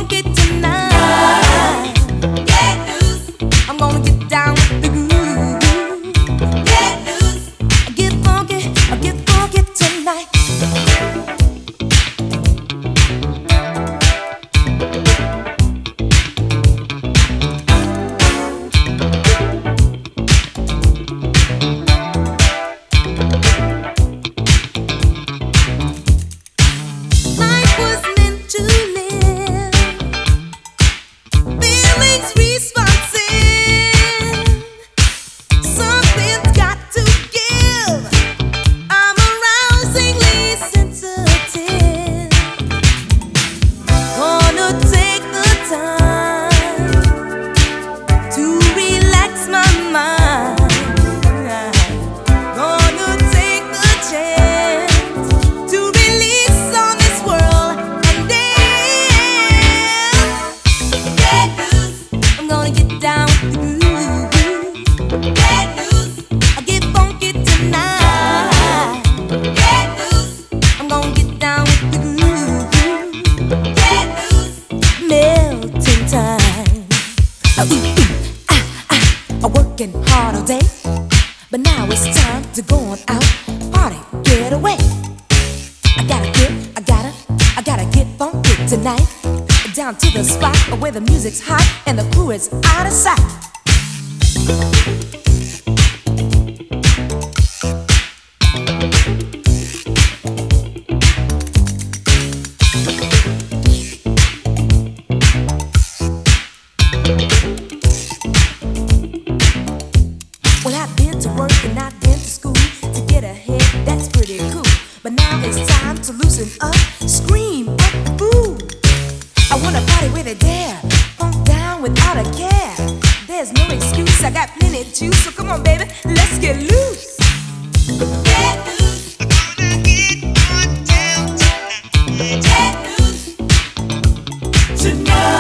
funky tonight. Get loose. I'm gonna get down with the groove. Get loose. Get funky tonight. Life was meant to live. Feelings responsive. Something's got to give. I'm arousingly sensitive. Gonna take the time to relax my mind. Gonna take the chance to release on this world and dance. Get loose. I'm gonna get down with the groove. Get loose. I get funky tonight. Get loose. I'm gonna get down with the groove. Get loose. Melting time. I'm working hard all day, but now it's time to go on out, party, get away. I gotta get funky tonight. Down to the spot where the music's hot and the crew is out of sight. Well, I've been to work and I've been to school to get ahead, that's pretty cool. But now it's time to loosen up, scream at the fool. I wanna party with a dare, funk down without a care. There's no excuse, I got plenty to choose, so come on baby, let's get loose. Get loose. I'm gonna get on down tonight. Get loose. Tonight.